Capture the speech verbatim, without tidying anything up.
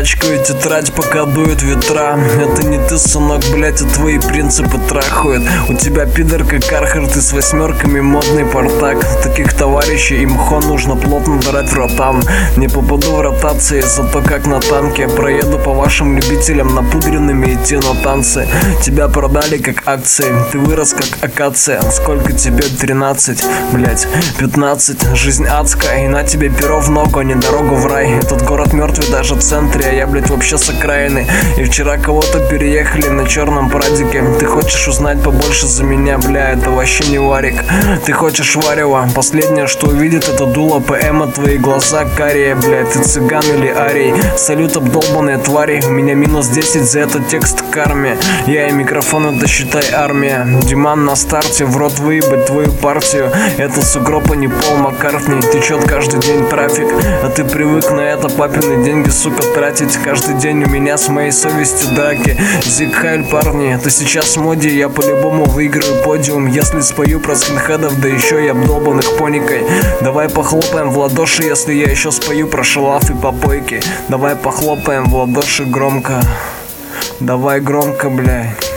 пачкаю тетрадь, пока дуют ветра. Это не ты, сынок, блять, а твои принципы трахают. У тебя пидор как Кархарт и с восьмерками модный портак. Таких товарищей и мхо нужно плотно драть в ротан. Не попаду в ротации, зато как на танке проеду по вашим любителям напудренными идти на танцы. Тебя продали как акции, ты вырос как акация. Сколько тебе? тринадцать, блять, пятнадцать. Жизнь адская, и на тебе перо в ногу, а не дорогу в рай. Этот город мертвый даже в центре, а я, блять, вообще с окраины. И вчера кого-то переехали на черном прадике. Ты хочешь узнать побольше за меня, бля, это вообще не варик. Ты хочешь варево, последнее, что увидит, это дуло ПМа, твои глаза карие, блядь, ты цыган или арий. Салют, обдолбанные твари, у меня минус десять за этот текст к карме. Я и микрофон, это считай армия. Диман на старте, в рот выебать твою партию. Это сугроб, а не Пол Маккартни. Течет каждый день трафик, а ты привык на это папины деньги, сука, тратить. Каждый день у меня с моей совестью драки. Зиг Хайль, парни, это сейчас в моде, я по-любому выиграю подиум, если спою про скинхедов, да еще и обдолбанных поникой. Давай похлопаем в ладоши, если я еще спою про шалаф и попойки. Давай похлопаем в ладоши громко. Давай громко, блядь.